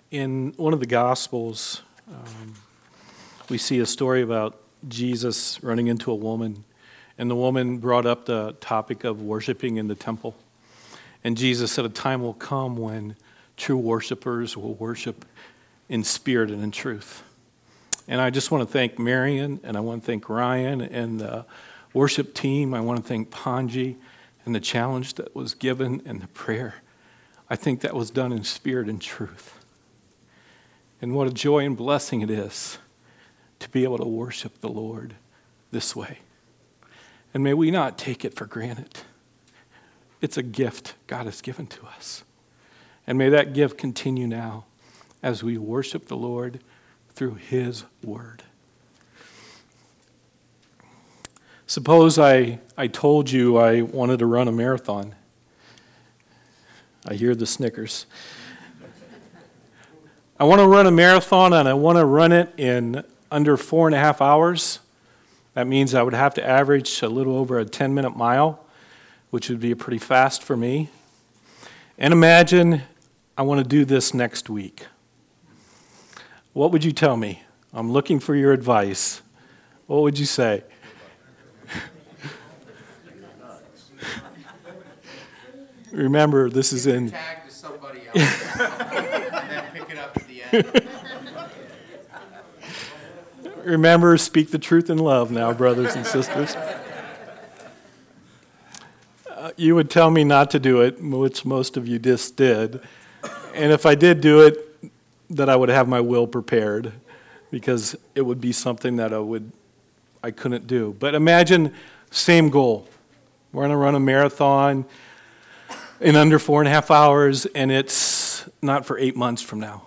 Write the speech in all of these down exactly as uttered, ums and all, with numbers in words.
In one of the Gospels, um, we see a story about Jesus running into a woman, and the woman brought up the topic of worshiping in the temple. And Jesus said a time will come when true worshipers will worship in spirit and in truth. And I just want to thank Marion, and I want to thank Ryan and the worship team. I want to thank Panji and the challenge that was given and the prayer. I think that was done in spirit and truth. And what a joy and blessing it is to be able to worship the Lord this way. And may we not take it for granted. It's a gift God has given to us. And may that gift continue now as we worship the Lord through His Word. Suppose I, I told you I wanted to run a marathon. I hear the snickers. I want to run a marathon, and I want to run it in under four and a half hours. That means I would have to average a little over a ten-minute mile, which would be pretty fast for me. And imagine I want to do this next week. What would you tell me? I'm looking for your advice. What would you say? Remember, this is in... Tag to somebody else and then pick it up at the end. Remember, speak the truth in love now, brothers and sisters. Uh, you would tell me not to do it, which most of you just did. And if I did do it, that I would have my will prepared, because it would be something that I would, I couldn't do. But imagine, same goal. We're going to run a marathon in under four and a half hours, and it's not for eight months from now.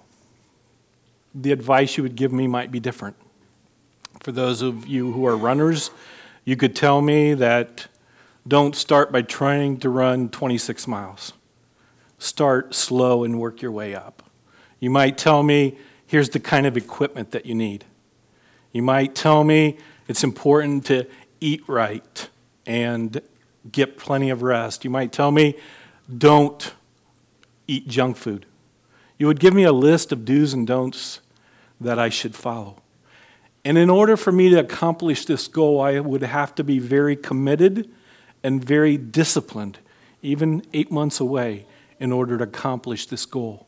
The advice you would give me might be different. For those of you who are runners, you could tell me that don't start by trying to run twenty-six miles. Start slow and work your way up. You might tell me, here's the kind of equipment that you need. You might tell me it's important to eat right and get plenty of rest. You might tell me, don't eat junk food. You would give me a list of do's and don'ts that I should follow. And in order for me to accomplish this goal, I would have to be very committed and very disciplined, even eight months away, in order to accomplish this goal.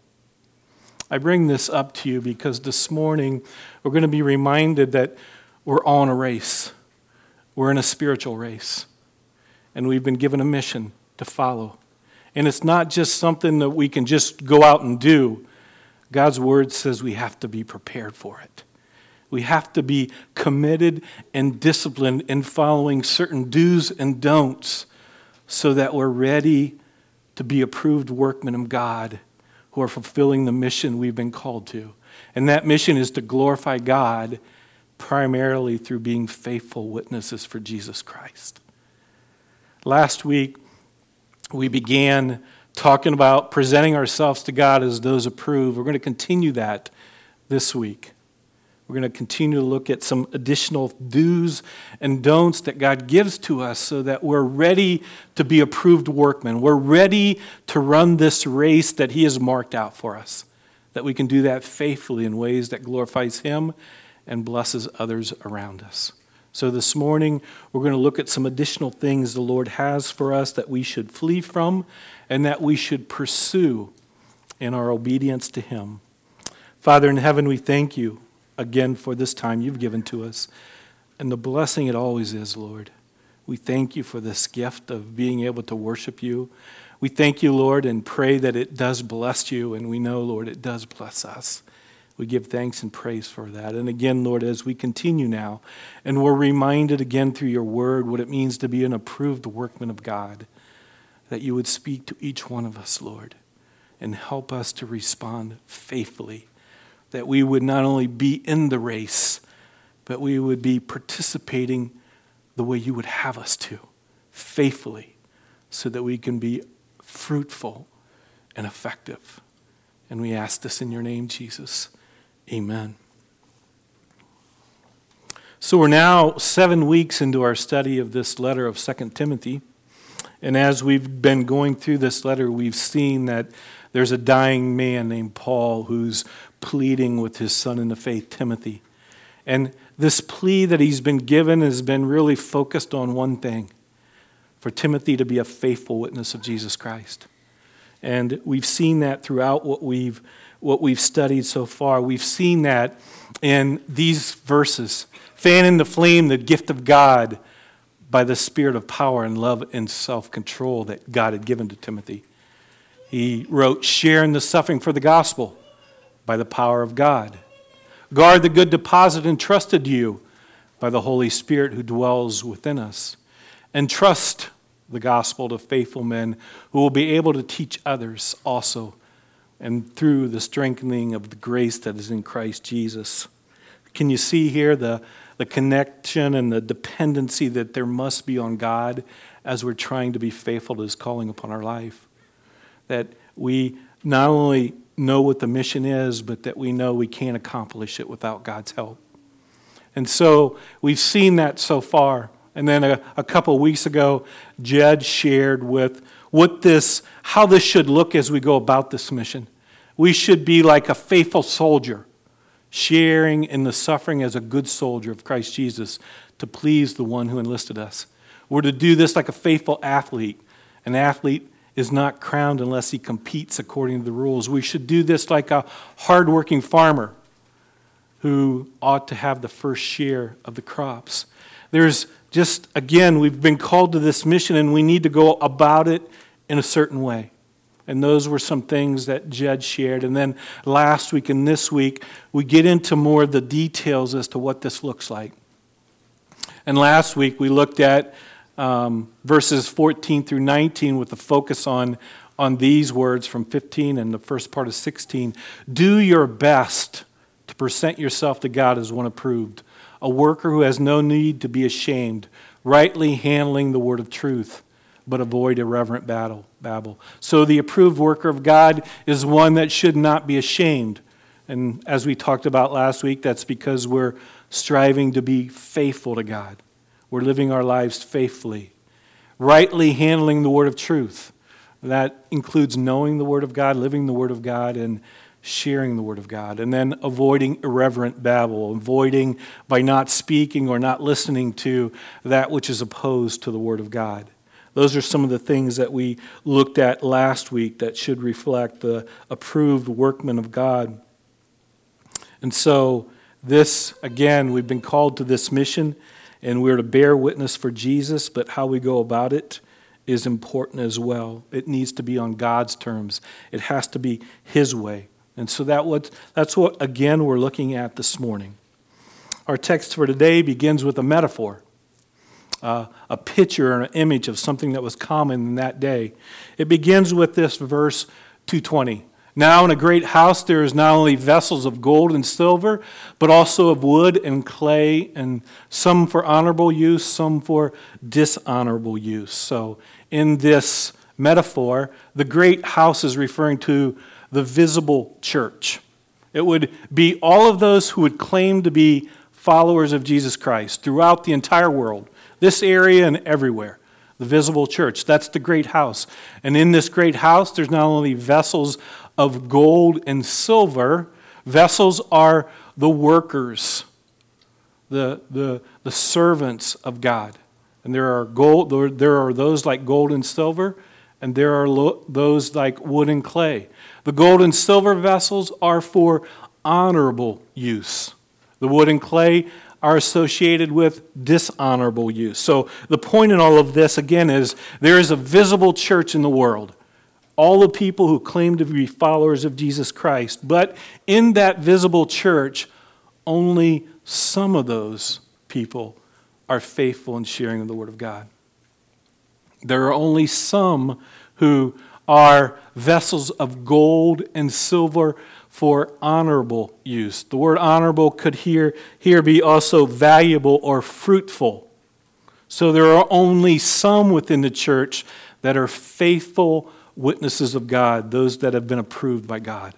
I bring this up to you because this morning we're going to be reminded that we're all in a race. We're in a spiritual race. And we've been given a mission to follow. And it's not just something that we can just go out and do. God's word says we have to be prepared for it. We have to be committed and disciplined in following certain do's and don'ts so that we're ready to be approved workmen of God who are fulfilling the mission we've been called to. And that mission is to glorify God primarily through being faithful witnesses for Jesus Christ. Last week, we began talking about presenting ourselves to God as those approved. We're going to continue that this week. We're going to continue to look at some additional do's and don'ts that God gives to us so that we're ready to be approved workmen. We're ready to run this race that He has marked out for us, that we can do that faithfully in ways that glorifies Him and blesses others around us. So this morning, we're going to look at some additional things the Lord has for us that we should flee from and that we should pursue in our obedience to Him. Father in heaven, we thank You again for this time You've given to us and the blessing it always is, Lord. We thank You for this gift of being able to worship You. We thank You, Lord, and pray that it does bless You, and we know, Lord, it does bless us. We give thanks and praise for that. And again, Lord, as we continue now, and we're reminded again through Your word what it means to be an approved workman of God, that You would speak to each one of us, Lord, and help us to respond faithfully, that we would not only be in the race, but we would be participating the way You would have us to, faithfully, so that we can be fruitful and effective. And we ask this in Your name, Jesus. Amen. So we're now seven weeks into our study of this letter of Second Timothy. And as we've been going through this letter, we've seen that there's a dying man named Paul who's pleading with his son in the faith, Timothy. And this plea that he's been given has been really focused on one thing: for Timothy to be a faithful witness of Jesus Christ. And we've seen that throughout what we've what we've studied so far. We've seen that in these verses. Fan in the flame the gift of God by the spirit of power and love and self-control that God had given to Timothy. He wrote, share in the suffering for the gospel by the power of God. Guard the good deposit entrusted to you by the Holy Spirit who dwells within us. And trust the gospel to faithful men who will be able to teach others also, and through the strengthening of the grace that is in Christ Jesus. Can you see here the, the connection and the dependency that there must be on God as we're trying to be faithful to his calling upon our life? That we not only know what the mission is, but that we know we can't accomplish it without God's help. And so we've seen that so far. And then a, a couple of weeks ago, Jed shared with what this, how this should look as we go about this mission. We should be like a faithful soldier, sharing in the suffering as a good soldier of Christ Jesus to please the one who enlisted us. We're to do this like a faithful athlete. An athlete is not crowned unless he competes according to the rules. We should do this like a hardworking farmer who ought to have the first share of the crops. There's just, again, we've been called to this mission and we need to go about it in a certain way. And those were some things that Jed shared. And then last week and this week, we get into more of the details as to what this looks like. And last week, we looked at um, verses fourteen through nineteen with the focus on, on these words from fifteen and the first part of sixteen. Do your best to present yourself to God as one approved, a worker who has no need to be ashamed, rightly handling the word of truth, but avoid irreverent battle, babble. So the approved worker of God is one that should not be ashamed. And as we talked about last week, that's because we're striving to be faithful to God. We're living our lives faithfully. Rightly handling the word of truth. That includes knowing the word of God, living the word of God, and sharing the word of God. And then avoiding irreverent babble, avoiding by not speaking or not listening to that which is opposed to the word of God. Those are some of the things that we looked at last week that should reflect the approved workman of God. And so this, again, we've been called to this mission, and we're to bear witness for Jesus, but how we go about it is important as well. It needs to be on God's terms. It has to be his way. And so that what, that's what, again, we're looking at this morning. Our text for today begins with a metaphor. Uh, a picture or an image of something that was common in that day. It begins with this verse two twenty. Now in a great house there is not only vessels of gold and silver, but also of wood and clay, and some for honorable use, some for dishonorable use. So in this metaphor, the great house is referring to the visible church. It would be all of those who would claim to be followers of Jesus Christ throughout the entire world. This area and everywhere, the visible church. That's the great house. And in this great house, there's not only vessels of gold and silver. Vessels are the workers, the, the, the servants of God. And there are gold. There are those like gold and silver, and there are lo- those like wood and clay. The gold and silver vessels are for honorable use. The wood and clay are associated with dishonorable use. So the point in all of this, again, is there is a visible church in the world. All the people who claim to be followers of Jesus Christ. But in that visible church, only some of those people are faithful in sharing the word of God. There are only some who are vessels of gold and silver for honorable use. The word honorable could here, here be also valuable or fruitful. So there are only some within the church that are faithful witnesses of God, those that have been approved by God.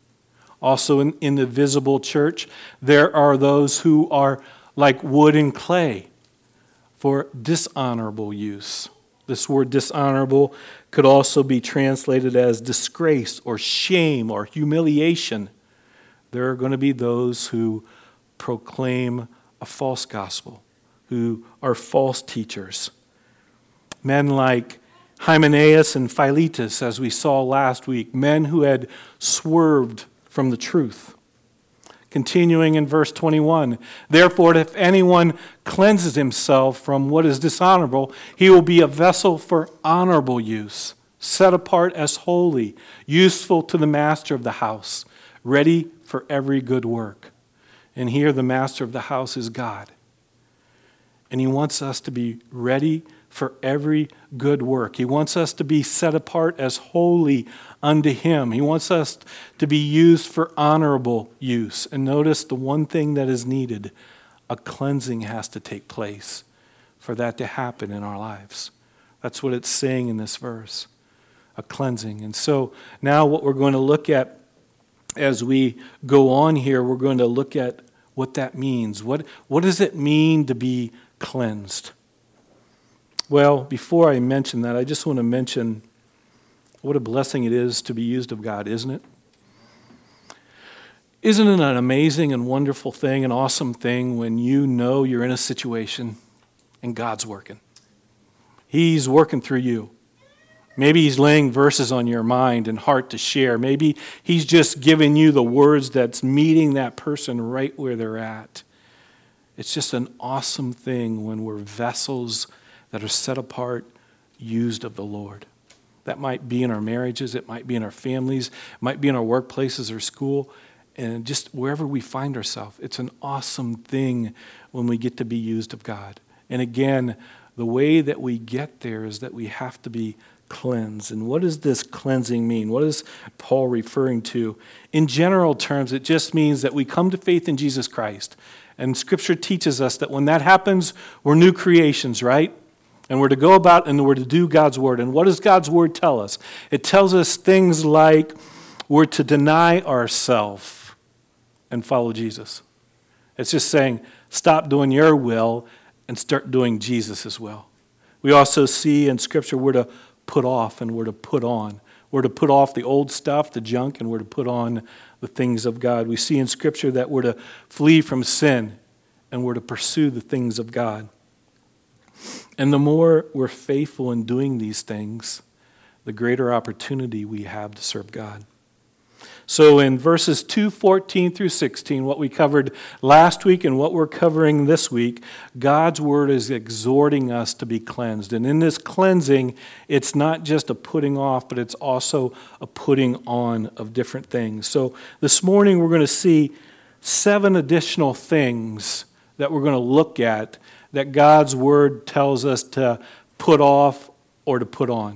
Also in, in the visible church, there are those who are like wood and clay for dishonorable use. This word dishonorable could also be translated as disgrace or shame or humiliation. There are going to be those who proclaim a false gospel, who are false teachers. Men like Hymenaeus and Philetus, as we saw last week, men who had swerved from the truth. Continuing in verse twenty-one, therefore, if anyone cleanses himself from what is dishonorable, he will be a vessel for honorable use, set apart as holy, useful to the master of the house, ready for every good work. And here the master of the house is God. And he wants us to be ready for every good work. He wants us to be set apart as holy unto him. He wants us to be used for honorable use. And notice the one thing that is needed, a cleansing has to take place for that to happen in our lives. That's what it's saying in this verse, a cleansing. And so now what we're going to look at as we go on here, we're going to look at what that means. What, what does it mean to be cleansed? Well, before I mention that, I just want to mention what a blessing it is to be used of God, isn't it? Isn't it an amazing and wonderful thing, an awesome thing when you know you're in a situation and God's working? He's working through you. Maybe he's laying verses on your mind and heart to share. Maybe he's just giving you the words that's meeting that person right where they're at. It's just an awesome thing when we're vessels that are set apart, used of the Lord. That might be in our marriages, it might be in our families, it might be in our workplaces or school, and just wherever we find ourselves. It's an awesome thing when we get to be used of God. And again, the way that we get there is that we have to be cleansed. And what does this cleansing mean? What is Paul referring to? In general terms, it just means that we come to faith in Jesus Christ. And Scripture teaches us that when that happens, we're new creations, right? And we're to go about and we're to do God's word. And what does God's word tell us? It tells us things like we're to deny ourselves and follow Jesus. It's just saying, stop doing your will and start doing Jesus' will. We also see in Scripture we're to put off and we're to put on. We're to put off the old stuff, the junk, and we're to put on the things of God. We see in Scripture that we're to flee from sin and we're to pursue the things of God. And the more we're faithful in doing these things, the greater opportunity we have to serve God. So in verses two fourteen through sixteen, what we covered last week and what we're covering this week, God's word is exhorting us to be cleansed. And in this cleansing, it's not just a putting off, but it's also a putting on of different things. So this morning we're going to see seven additional things that we're going to look at that God's word tells us to put off or to put on,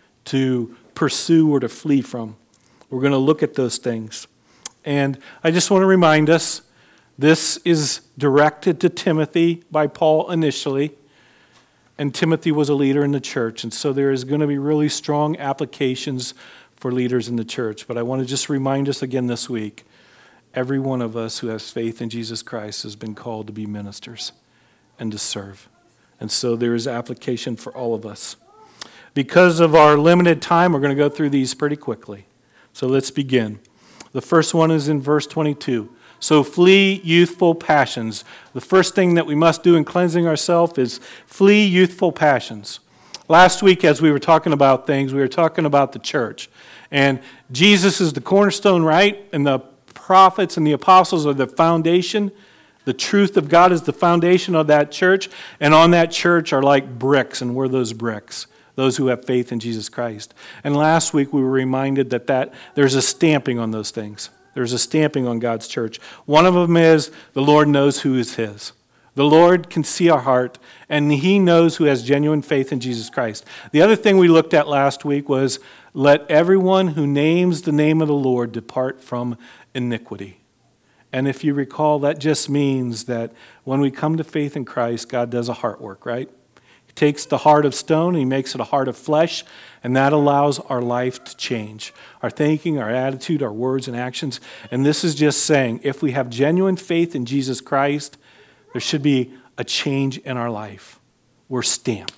to pursue or to flee from. We're going to look at those things. And I just want to remind us, this is directed to Timothy by Paul initially, and Timothy was a leader in the church, and so there is going to be really strong applications for leaders in the church. But I want to just remind us again this week, every one of us who has faith in Jesus Christ has been called to be ministers and to serve. And so there is application for all of us. Because of our limited time, we're going to go through these pretty quickly. So let's begin. The first one is in verse twenty-two. So flee youthful passions. The first thing that we must do in cleansing ourselves is flee youthful passions. Last week, as we were talking about things, we were talking about the church. And Jesus is the cornerstone, right? And the prophets and the apostles are the foundation. The truth of God is the foundation of that church. And on that church are like bricks, and we're those bricks, those who have faith in Jesus Christ. And last week we were reminded that, that there's a stamping on those things. There's a stamping on God's church. One of them is the Lord knows who is his. The Lord can see our heart, and he knows who has genuine faith in Jesus Christ. The other thing we looked at last week was, let everyone who names the name of the Lord depart from iniquity. And if you recall, that just means that when we come to faith in Christ, God does a heart work, right? He takes the heart of stone, he makes it a heart of flesh, and that allows our life to change. Our thinking, our attitude, our words and actions. And this is just saying, if we have genuine faith in Jesus Christ, there should be a change in our life. We're stamped.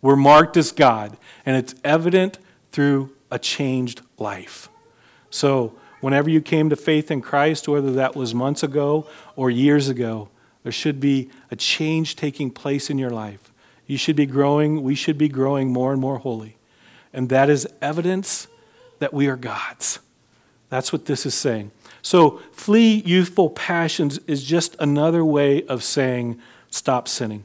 We're marked as God, and it's evident through a changed life. So whenever you came to faith in Christ, whether that was months ago or years ago, there should be a change taking place in your life. You should be growing, we should be growing more and more holy. And that is evidence that we are God's. That's what this is saying. So flee youthful passions is just another way of saying stop sinning.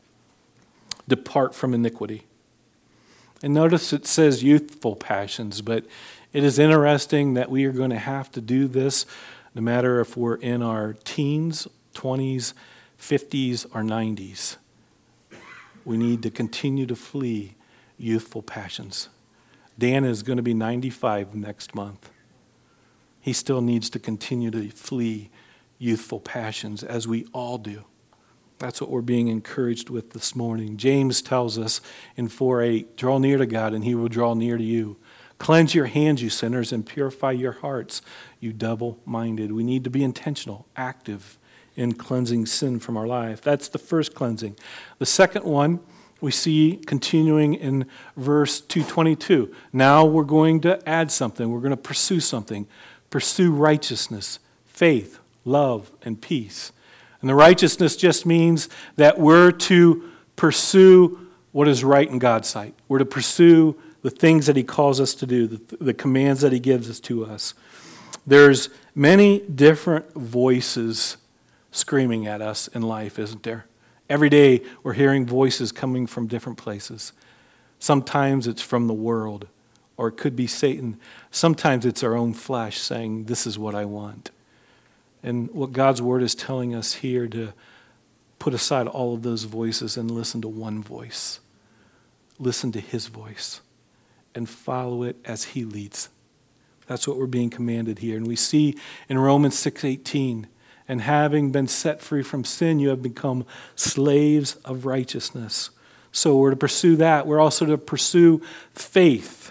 Depart from iniquity. And notice it says youthful passions, but it is interesting that we are going to have to do this no matter if we're in our teens, twenties, fifties, or nineties. We need to continue to flee youthful passions. Dan is going to be ninety-five next month. He still needs to continue to flee youthful passions, as we all do. That's what we're being encouraged with this morning. James tells us in four eight, draw near to God and he will draw near to you. Cleanse your hands, you sinners, and purify your hearts, you double-minded. We need to be intentional, active in cleansing sin from our life. That's the first cleansing. The second one we see continuing in verse two twenty-two. Now we're going to add something. We're going to pursue something. Pursue righteousness, faith, love, and peace. And the righteousness just means that we're to pursue what is right in God's sight. We're to pursue the things that he calls us to do, the, the commands that he gives us to us. There's many different voices screaming at us in life, isn't there? Every day we're hearing voices coming from different places. Sometimes it's from the world, or it could be Satan. Sometimes it's our own flesh saying, this is what I want. And what God's word is telling us here to put aside all of those voices and listen to one voice. Listen to his voice and follow it as he leads. That's what we're being commanded here. And we see in Romans six eighteen, and having been set free from sin, you have become slaves of righteousness. So we're to pursue that. We're also to pursue faith.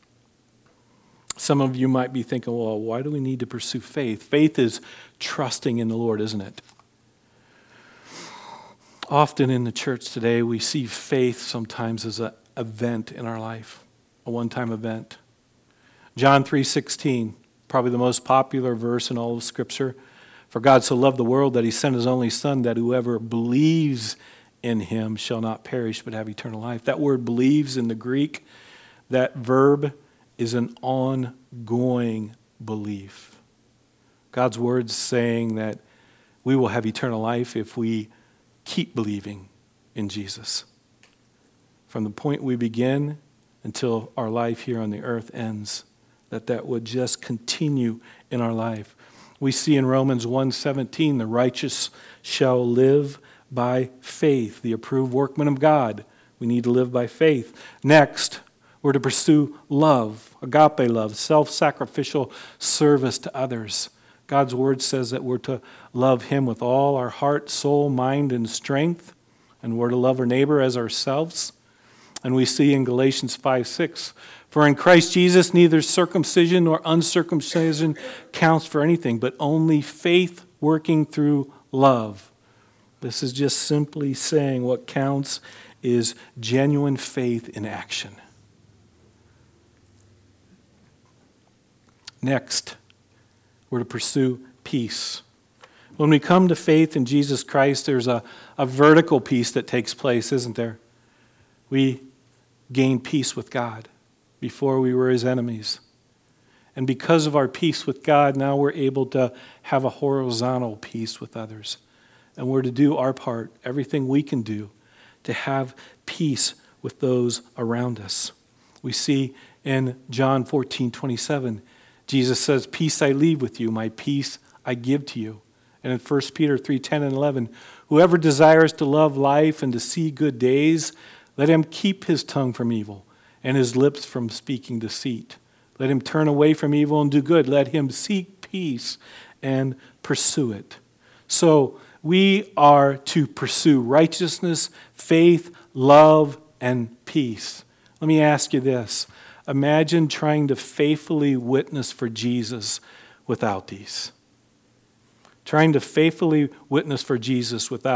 Some of you might be thinking, well, why do we need to pursue faith? Faith is trusting in the Lord, isn't it? Often in the church today, we see faith sometimes as an event in our life, a one-time event. John three sixteen, probably the most popular verse in all of Scripture. For God so loved the world that he sent his only Son, that whoever believes in him shall not perish but have eternal life. That word believes in the Greek, that verb is an ongoing belief. God's word's saying that we will have eternal life if we keep believing in Jesus. From the point we begin until our life here on the earth ends, that that would just continue in our life. We see in Romans one seventeen, the righteous shall live by faith, the approved workman of God. We need to live by faith. Next, we're to pursue love, agape love, self-sacrificial service to others. God's word says that we're to love him with all our heart, soul, mind, and strength, and we're to love our neighbor as ourselves. And we see in Galatians five six, for in Christ Jesus neither circumcision nor uncircumcision counts for anything, but only faith working through love. This is just simply saying what counts is genuine faith in action. Next, we're to pursue peace. When we come to faith in Jesus Christ, there's a, a vertical peace that takes place, isn't there? We gain peace with God. Before we were his enemies. And because of our peace with God, now we're able to have a horizontal peace with others. And we're to do our part, everything we can do, to have peace with those around us. We see in John fourteen twenty-seven, Jesus says, peace I leave with you, my peace I give to you. And in First Peter three ten and eleven, whoever desires to love life and to see good days, let him keep his tongue from evil and his lips from speaking deceit. Let him turn away from evil and do good. Let him seek peace and pursue it. So we are to pursue righteousness, faith, love, and peace. Let me ask you this. Imagine trying to faithfully witness for Jesus without these. Trying to faithfully witness for Jesus without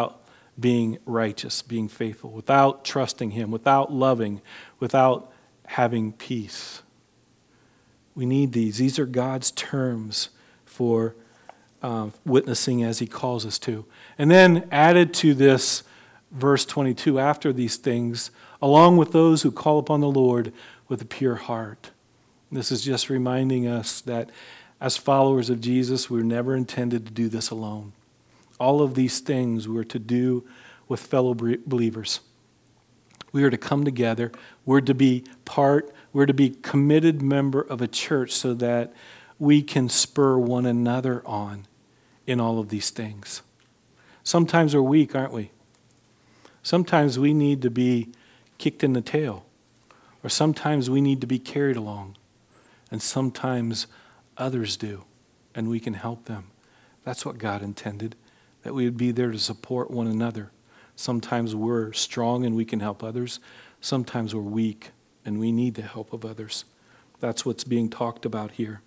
being righteous, being faithful, without trusting him, without loving, without having peace. We need these. These are God's terms for uh, witnessing as he calls us to. And then added to this, verse twenty-two, after these things, along with those who call upon the Lord with a pure heart. This is just reminding us that as followers of Jesus, we were never intended to do this alone. All of these things we're to do with fellow believers. We are to come together. We're to be part, we're to be committed member of a church so that we can spur one another on in all of these things. Sometimes we're weak, aren't we? Sometimes we need to be kicked in the tail. Or sometimes we need to be carried along. And sometimes others do, and we can help them. That's what God intended, that we would be there to support one another. Sometimes we're strong and we can help others. Sometimes we're weak and we need the help of others. That's what's being talked about here.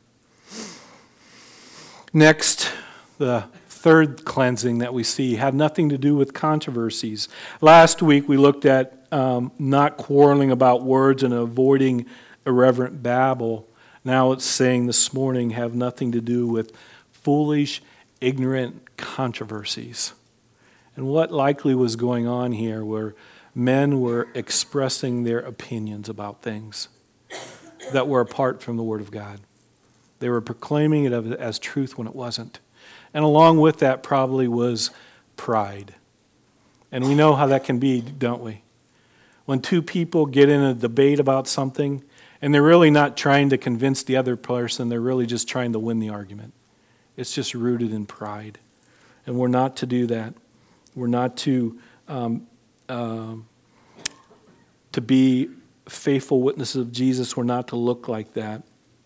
Next, the third cleansing that we see had nothing to do with controversies. Last week we looked at um, not quarreling about words and avoiding irreverent babble. Now it's saying this morning have nothing to do with foolish, ignorant controversies. And what likely was going on here were men were expressing their opinions about things that were apart from the Word of God. They were proclaiming it as truth when it wasn't. And along with that probably was pride. And we know how that can be, don't we? When two people get in a debate about something, and they're really not trying to convince the other person, they're really just trying to win the argument. It's just rooted in pride. And we're not to do that. We're not to um, uh, to be faithful witnesses of Jesus. We're not to look like that.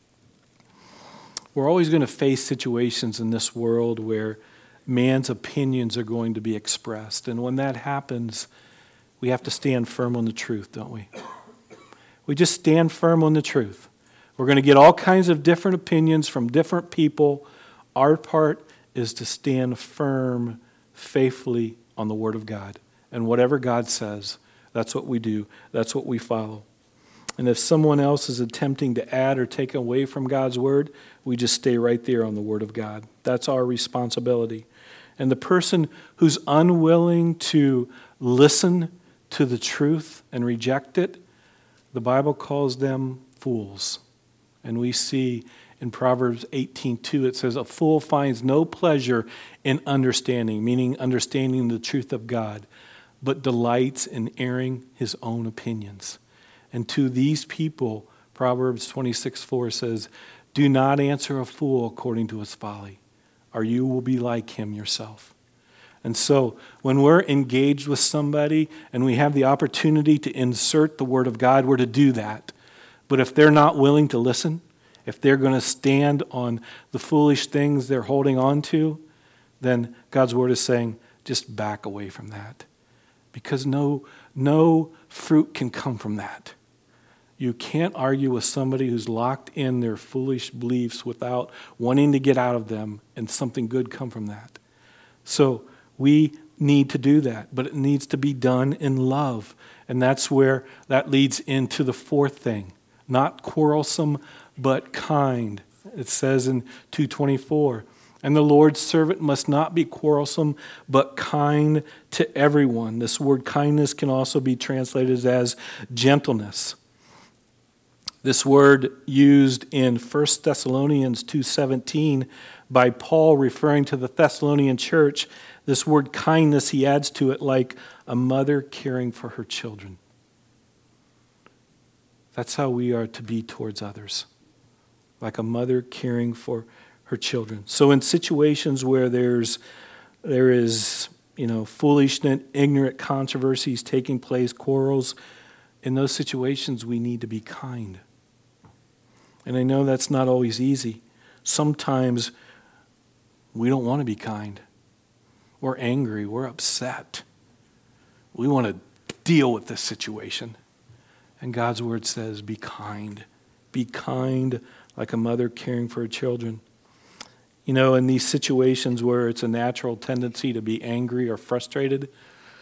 We're always going to face situations in this world where man's opinions are going to be expressed. And when that happens, we have to stand firm on the truth, don't we? We just stand firm on the truth. We're going to get all kinds of different opinions from different people. Our part is to stand firm, faithfully on the Word of God. And whatever God says, that's what we do. That's what we follow. And if someone else is attempting to add or take away from God's Word, we just stay right there on the Word of God. That's our responsibility. And the person who's unwilling to listen to the truth and reject it, the Bible calls them fools. And we see in Proverbs eighteen two, it says, a fool finds no pleasure in understanding, meaning understanding the truth of God, but delights in airing his own opinions. And to these people, Proverbs twenty-six four says, do not answer a fool according to his folly, or you will be like him yourself. And so when we're engaged with somebody and we have the opportunity to insert the Word of God, we're to do that. But if they're not willing to listen, if they're going to stand on the foolish things they're holding on to, then God's Word is saying, just back away from that. Because no, no fruit can come from that. You can't argue with somebody who's locked in their foolish beliefs without wanting to get out of them and something good come from that. So we need to do that, but it needs to be done in love. And that's where that leads into the fourth thing. Not quarrelsome, but kind. It says in two twenty-four, and the Lord's servant must not be quarrelsome, but kind to everyone. This word kindness can also be translated as gentleness. This word used in First Thessalonians two seventeen by Paul referring to the Thessalonian church, this word kindness, he adds to it like a mother caring for her children. That's how we are to be towards others, like a mother caring for her children. So in situations where there's there is, you know, foolish and ignorant controversies taking place, quarrels, in those situations we need to be kind. And I know that's not always easy. Sometimes we don't want to be kind. We're angry. We're upset. We want to deal with this situation. And God's Word says, be kind. Be kind like a mother caring for her children. You know, in these situations where it's a natural tendency to be angry or frustrated,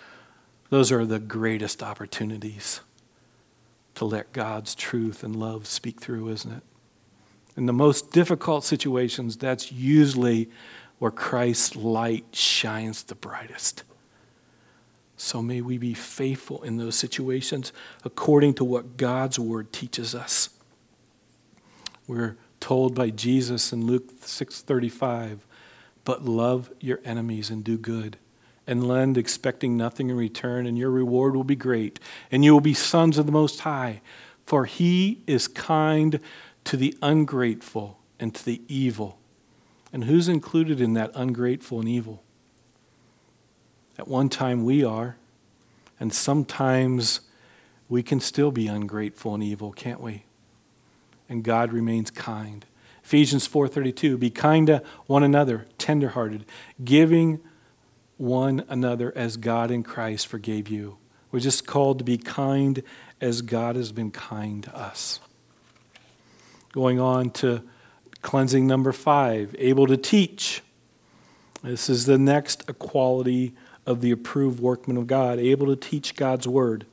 Those are the greatest opportunities to let God's truth and love speak through, isn't it? In the most difficult situations, that's usually where Christ's light shines the brightest. So may we be faithful in those situations according to what God's word teaches us. We're told by Jesus in Luke six thirty-five, but love your enemies and do good, and lend expecting nothing in return, and your reward will be great, and you will be sons of the Most High, for he is kind to the ungrateful and to the evil. And who's included in that ungrateful and evil? At one time we are, and sometimes we can still be ungrateful and evil, can't we? And God remains kind. Ephesians four thirty-two, be kind to one another, tenderhearted, giving one another as God in Christ forgave you. We're just called to be kind as God has been kind to us. Going on to cleansing number five, able to teach. This is the next quality of the approved workman of God, able to teach God's word.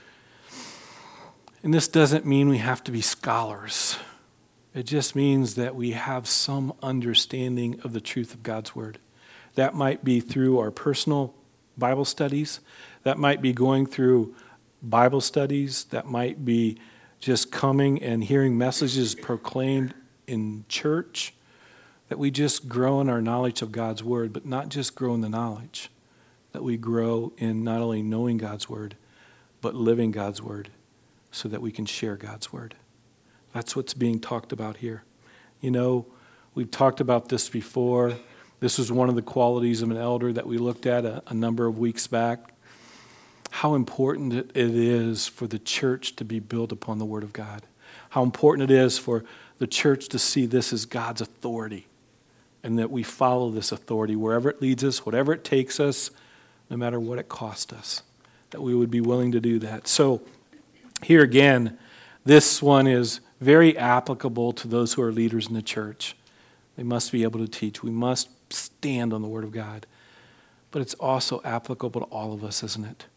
And this doesn't mean we have to be scholars. It just means that we have some understanding of the truth of God's word. That might be through our personal Bible studies. That might be going through Bible studies. That might be just coming and hearing messages proclaimed in church. That we just grow in our knowledge of God's word, but not just grow in the knowledge. That we grow in not only knowing God's word, but living God's word so that we can share God's word. That's what's being talked about here. You know, we've talked about this before. This was one of the qualities of an elder that we looked at a, a number of weeks back. How important it is for the church to be built upon the word of God. How important it is for the church to see this as God's authority and that we follow this authority wherever it leads us, whatever it takes us, no matter what it costs us, that we would be willing to do that. So here again, this one is very applicable to those who are leaders in the church. They must be able to teach. We must stand on the word of God. But it's also applicable to all of us, isn't it?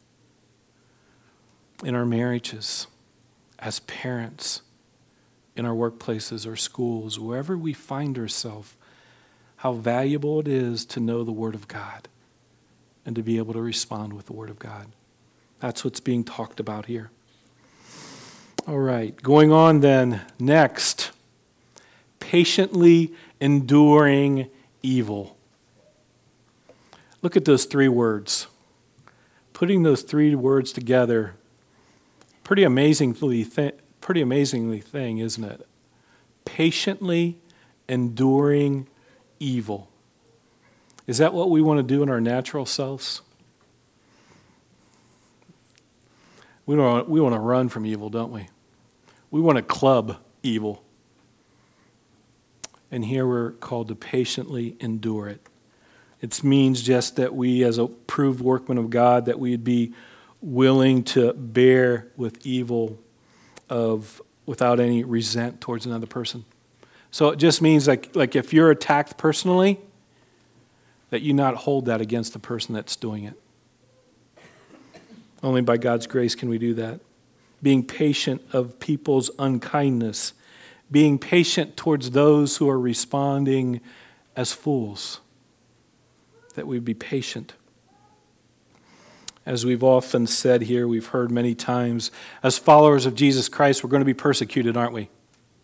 In our marriages, as parents, in our workplaces or schools, wherever we find ourselves, how valuable it is to know the word of God and to be able to respond with the word of God. That's what's being talked about here. All right, going on then, next, patiently enduring evil. Look at those three words. Putting those three words together, pretty amazingly, th- pretty amazingly thing, isn't it? Patiently enduring evil. Is that what we want to do in our natural selves? We don't. We want to run from evil, don't we? We want to club evil. And here we're called to patiently endure it. It means just that we, as a proved workman of God, that we'd be willing to bear with evil of without any resent towards another person. So it just means like, like if you're attacked personally, that you not hold that against the person that's doing it. Only by God's grace can we do that. Being patient of people's unkindness. Being patient towards those who are responding as fools. That we'd be patient. As we've often said here, we've heard many times, as followers of Jesus Christ, we're going to be persecuted, aren't we?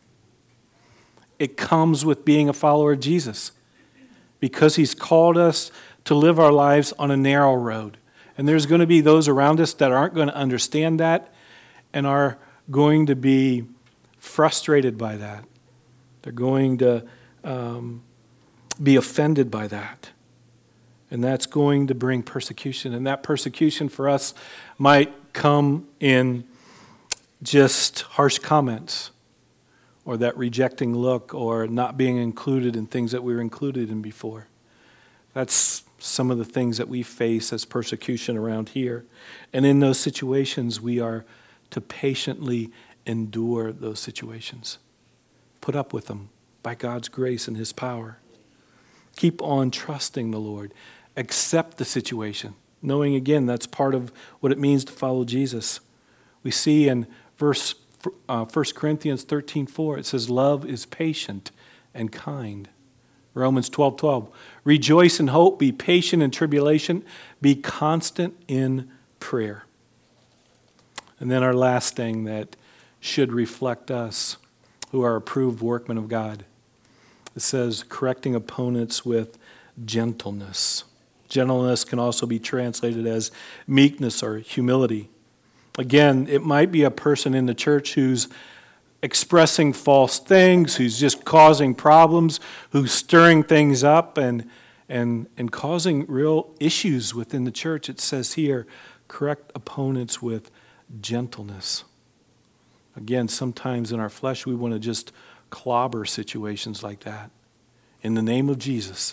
It comes with being a follower of Jesus. Because he's called us to live our lives on a narrow road. And there's going to be those around us that aren't going to understand that and are going to be frustrated by that. They're going to um, be offended by that. And that's going to bring persecution. And that persecution for us might come in just harsh comments or that rejecting look or not being included in things that we were included in before. That's some of the things that we face as persecution around here. And in those situations, we are to patiently endure those situations. Put up with them by God's grace and his power. Keep on trusting the Lord. Accept the situation. knowing again that's part of what it means to follow Jesus. We see in verse uh, First Corinthians thirteen four, it says, love is patient and kind. Romans twelve twelve, rejoice in hope, be patient in tribulation, be constant in prayer. And then our last thing that should reflect us, who are approved workmen of God. It says, correcting opponents with gentleness. Gentleness can also be translated as meekness or humility. Again, it might be a person in the church who's expressing false things, who's just causing problems, who's stirring things up and, and, and causing real issues within the church. It says here, correct opponents with gentleness. Again, sometimes in our flesh we want to just clobber situations like that in the name of Jesus.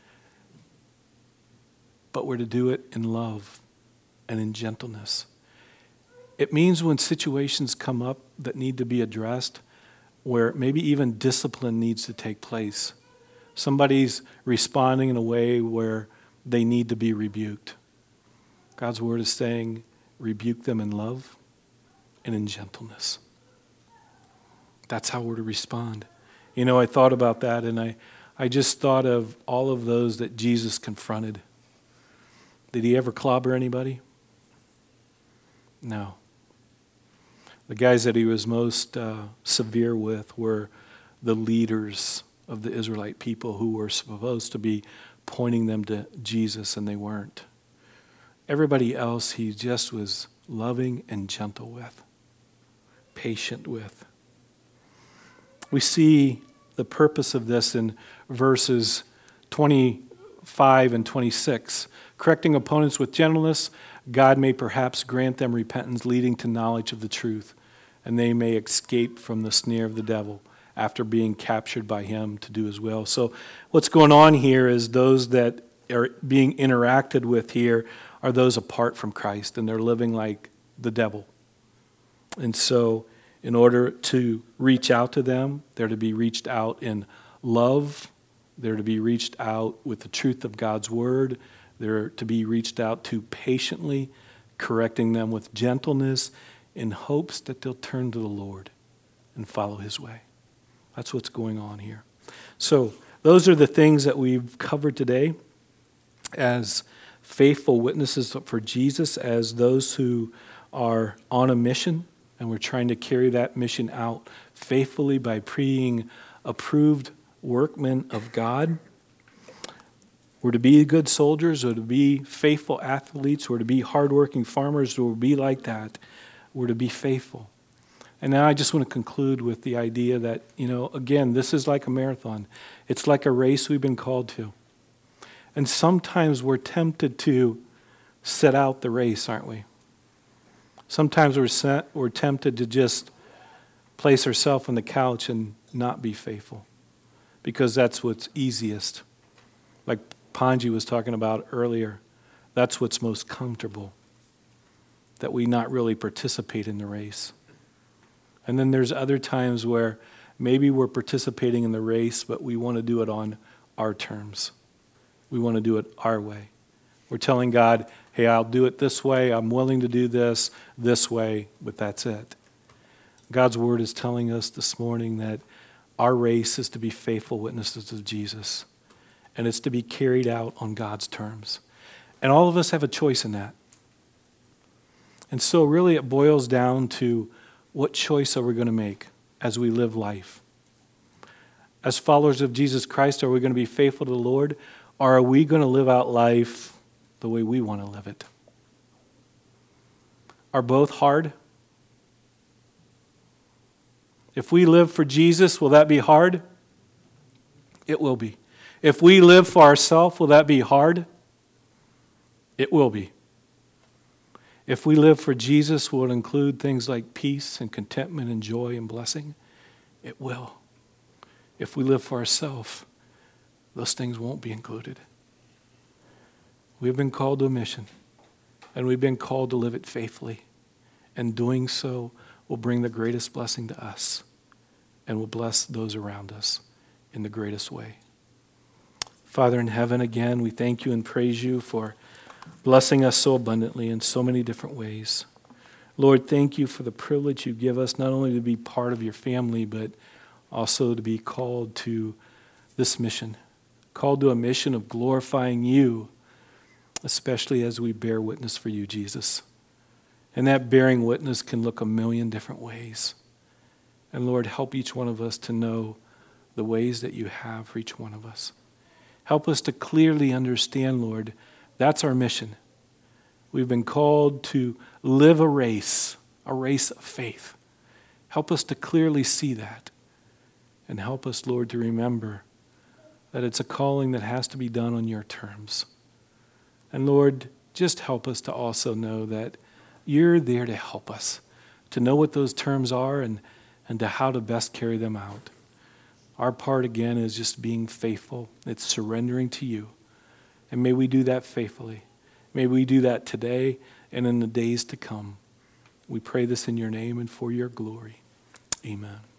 But we're to do it in love and in gentleness. It means when situations come up that need to be addressed, where maybe even discipline needs to take place. Somebody's responding in a way where they need to be rebuked. God's word is saying, rebuke them in love and in gentleness. That's how we're to respond. You know, I thought about that, and I, I just thought of all of those that Jesus confronted. Did he ever clobber anybody? No. The guys that he was most uh, severe with were the leaders of the Israelite people who were supposed to be pointing them to Jesus, and they weren't. Everybody else he just was loving and gentle with, patient with. We see the purpose of this in verses twenty-five and twenty-six. Correcting opponents with gentleness, God may perhaps grant them repentance leading to knowledge of the truth, and they may escape from the snare of the devil after being captured by him to do his will. So what's going on here is those that are being interacted with here are those apart from Christ, and they're living like the devil. And so in order to reach out to them, they're to be reached out in love. They're to be reached out with the truth of God's word. They're to be reached out to patiently, correcting them with gentleness in hopes that they'll turn to the Lord and follow his way. That's what's going on here. So those are the things that we've covered today as faithful witnesses for Jesus, as those who are on a mission, and we're trying to carry that mission out faithfully by being approved workmen of God. We're to be good soldiers, or to be faithful athletes, or to be hardworking farmers, or to be like that. We're to be faithful. And now I just want to conclude with the idea that, you know, again, this is like a marathon. It's like a race we've been called to. And sometimes we're tempted to set out the race, aren't we? Sometimes we're, set, we're tempted to just place ourselves on the couch and not be faithful, because that's what's easiest. Like Panji was talking about earlier, that's what's most comfortable, that we not really participate in the race. And then there's other times where maybe we're participating in the race, but we want to do it on our terms. We want to do it our way. We're telling God, hey, I'll do it this way. I'm willing to do this this way, but that's it. God's word is telling us this morning that our race is to be faithful witnesses of Jesus, and it's to be carried out on God's terms. And all of us have a choice in that. And so really it boils down to, what choice are we going to make as we live life? As followers of Jesus Christ, are we going to be faithful to the Lord, or are we going to live out life the way we want to live it? Are both hard? If we live for Jesus, will that be hard? It will be. If we live for ourselves, will that be hard? It will be. If we live for Jesus, will it include things like peace and contentment and joy and blessing? It will. If we live for ourselves, those things won't be included. We've been called to a mission, and we've been called to live it faithfully. And doing so will bring the greatest blessing to us, and will bless those around us in the greatest way. Father in heaven, again, we thank you and praise you for blessing us so abundantly in so many different ways. Lord, thank you for the privilege you give us, not only to be part of your family, but also to be called to this mission, called to a mission of glorifying you, especially as we bear witness for you, Jesus. And that bearing witness can look a million different ways. And Lord, help each one of us to know the ways that you have for each one of us. Help us to clearly understand, Lord, that's our mission. We've been called to live a race, a race of faith. Help us to clearly see that. And help us, Lord, to remember that it's a calling that has to be done on your terms. And Lord, just help us to also know that you're there to help us, to know what those terms are and, and to how to best carry them out. Our part, again, is just being faithful. It's surrendering to you. And may we do that faithfully. May we do that today and in the days to come. We pray this in your name and for your glory. Amen.